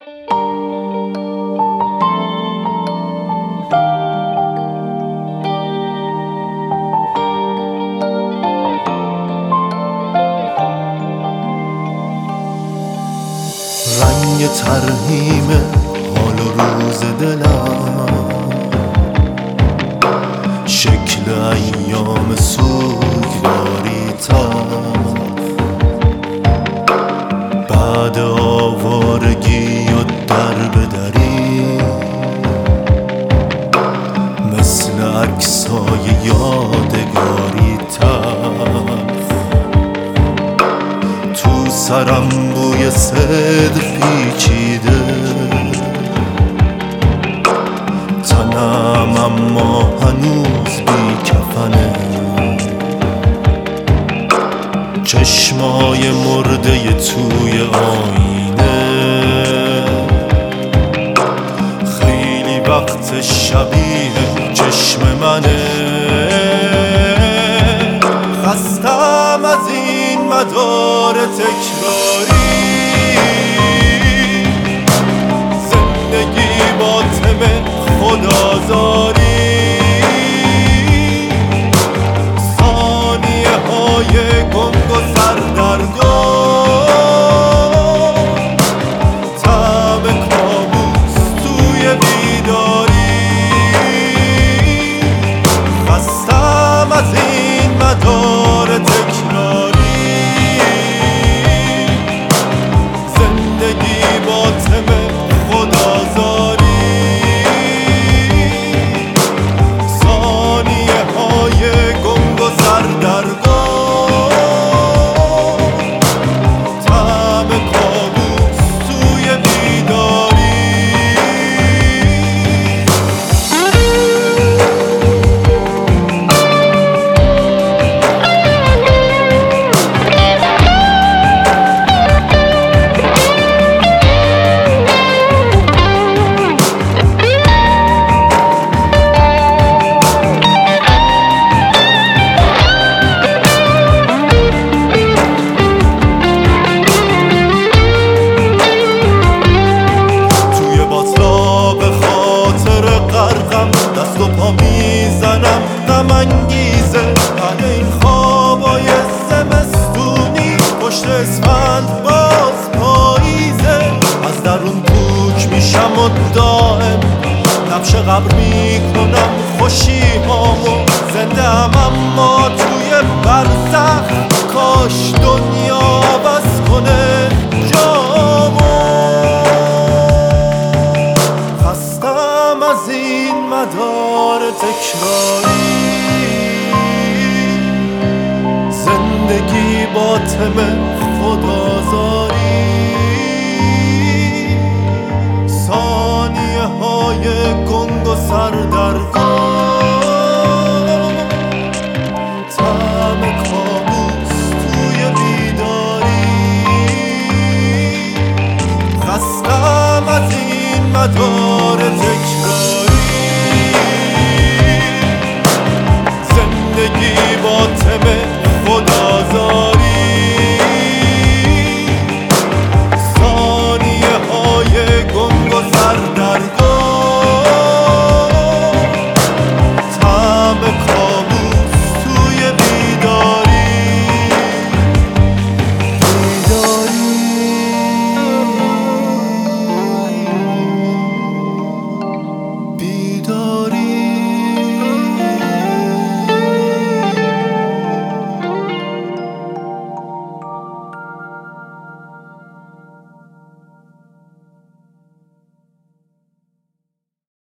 رنگ ترحیم حال و روز دلم، شکل ایام سوگواری تا بعد آوارگی و در بدری، مثل عکسای یادگاری تلخ تو سرم بوی صدق پیچیده، تنم اما هنوز بی کفنه، چشمای مرده توی آینه، خیلی وقت شبیه چشم منه. خستم از این مدار تکراری، زندگی با تم خدازاری، ثانیه های گنگ و سردرگم، طعم کابوس توی بیداری. خستم از این مدار تکراری، زندگی با تم خدازاری، ثانیه های گنگ و سردرگم، طعم کابوس توی بیداری. دست و پا میزنم غم انگیزه، بعد این خوابای زمستونی پشت اسفند باز پاییزه. از درون پوک میشم و دائم نبش قبر میکنم خوشی هامو، زنده ام اما توی برزخ، کاش دنیا